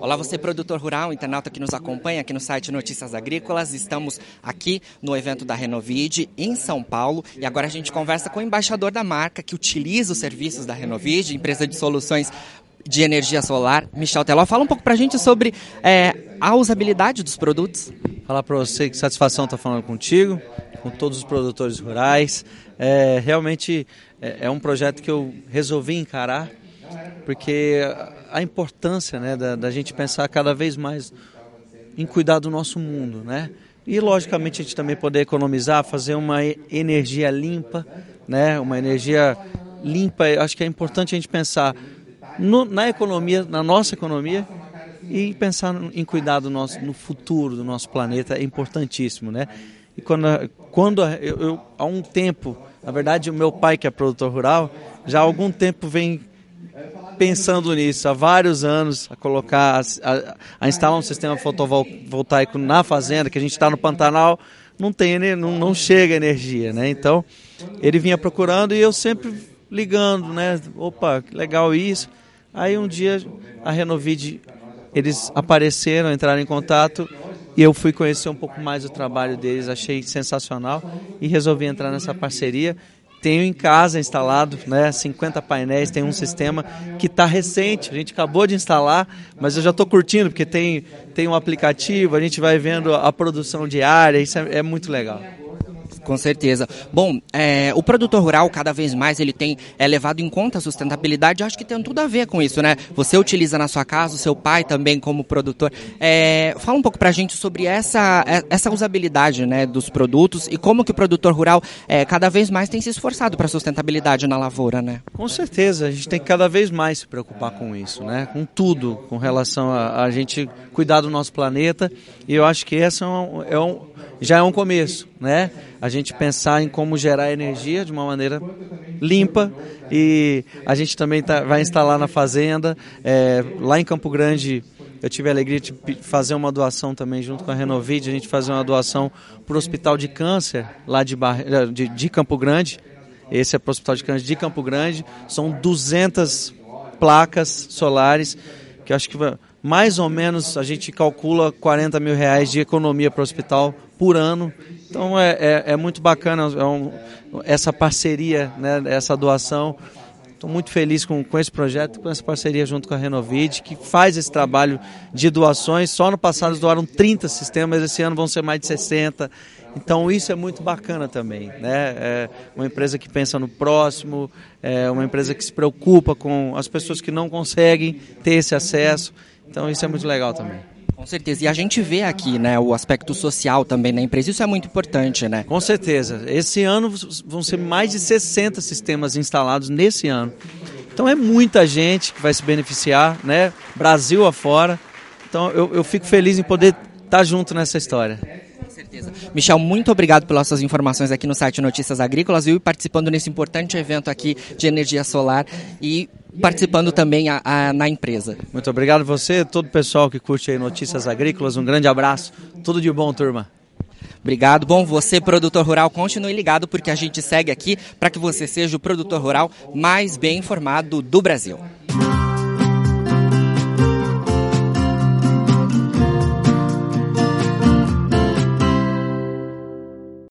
Olá, você produtor rural, internauta que nos acompanha aqui no site Notícias Agrícolas. Estamos aqui no evento da Renovide, em São Paulo, e agora a gente conversa com o embaixador da marca que utiliza os serviços da Renovide, empresa de soluções de energia solar, Michel Teló. Fala um pouco pra gente sobre a usabilidade dos produtos. Falar para você que satisfação estar falando contigo, com todos os produtores rurais. Realmente é um projeto que eu resolvi encarar, porque a importância, né, da gente pensar cada vez mais em cuidar do nosso mundo, né? E logicamente a gente também poder economizar, fazer uma energia limpa, né? Uma energia limpa. Acho que é importante a gente pensar na economia, na nossa economia, e pensar em cuidar no futuro do nosso planeta é importantíssimo, né? E quando eu há um tempo, na verdade o meu pai, que é produtor rural, já há algum tempo vem pensando nisso, há vários anos, a colocar, a instalar um sistema fotovoltaico na fazenda, que a gente está no Pantanal, não chega energia, né? Então ele vinha procurando e eu sempre ligando, né? Opa, que legal isso. Aí um dia a Renovide, eles apareceram, entraram em contato e eu fui conhecer um pouco mais o trabalho deles, achei sensacional e resolvi entrar nessa parceria. Tenho em casa instalado, né, 50 painéis, tem um sistema que está recente, a gente acabou de instalar, mas eu já estou curtindo porque tem um aplicativo, a gente vai vendo a produção diária, isso é muito legal. Com certeza. Bom, o produtor rural, cada vez mais, ele tem levado em conta a sustentabilidade. Eu acho que tem tudo a ver com isso, né? Você utiliza na sua casa, o seu pai também como produtor. Fala um pouco pra gente sobre essa usabilidade, né, dos produtos e como que o produtor rural cada vez mais tem se esforçado para a sustentabilidade na lavoura, né? Com certeza, a gente tem que cada vez mais se preocupar com isso, né? Com tudo, com relação a gente cuidar do nosso planeta. E eu acho que essa já é um começo, né? A gente pensar em como gerar energia de uma maneira limpa, e a gente também vai instalar na fazenda. Lá em Campo Grande eu tive a alegria de fazer uma doação também junto com a Renovide, a gente fazer uma doação para o Hospital de Câncer lá de Campo Grande. Esse é para o Hospital de Câncer de Campo Grande, são 200 placas solares, que eu acho que mais ou menos a gente calcula R$40 mil de economia para o hospital por ano. Então é muito bacana essa parceria, né, essa doação. Estou muito feliz com esse projeto, com essa parceria junto com a Renovide, que faz esse trabalho de doações. Só no passado eles doaram 30 sistemas, esse ano vão ser mais de 60. Então isso é muito bacana também, né? É uma empresa que pensa no próximo, é uma empresa que se preocupa com as pessoas que não conseguem ter esse acesso. Então isso é muito legal também. Com certeza. E a gente vê aqui, né, o aspecto social também na empresa. Isso é muito importante, né? Com certeza. Esse ano vão ser mais de 60 sistemas instalados nesse ano. Então é muita gente que vai se beneficiar, né? Brasil afora. Então eu fico feliz em poder estar junto nessa história. Com certeza. Michel, muito obrigado pelas suas informações aqui no site Notícias Agrícolas e participando nesse importante evento aqui de energia solar e participando também na empresa. Muito obrigado a você, todo o pessoal que curte aí Notícias Agrícolas. Um grande abraço. Tudo de bom, turma. Obrigado. Bom, você, produtor rural, continue ligado porque a gente segue aqui para que você seja o produtor rural mais bem informado do Brasil.